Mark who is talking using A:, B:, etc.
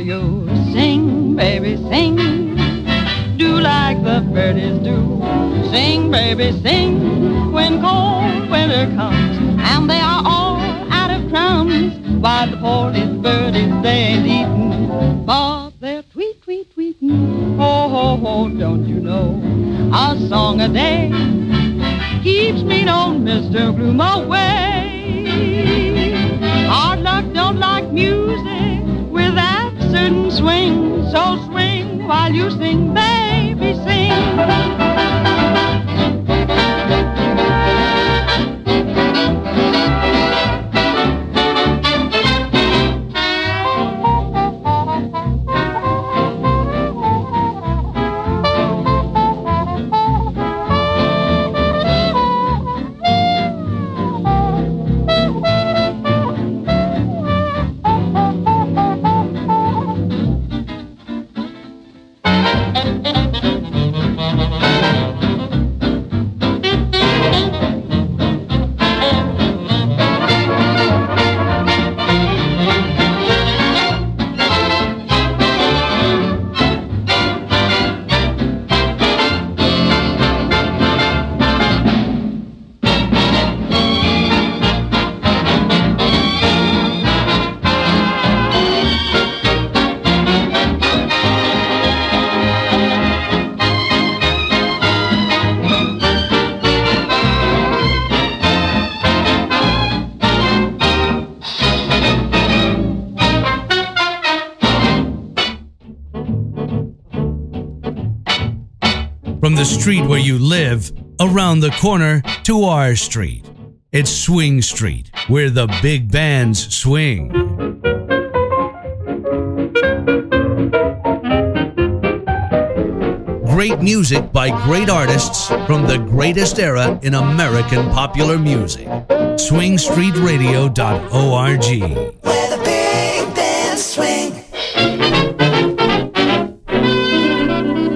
A: you. Sing, baby, sing. Do like the birdies do. Sing, baby, sing. When cold winter comes and they are all out of crumbs, why the poor little birdies, they ain't eatin', but they're tweet, tweet, tweetin'. Ho, ho, ho, don't you know? A song a day keeps me on Mr. Gloom away. Hard luck don't like music with that certain swing. So swing while you sing, baby, sing.
B: From the street where you live, around the corner to our street. It's Swing Street, where the big bands swing. Great music by great artists from the greatest era in American popular music. SwingStreetRadio.org.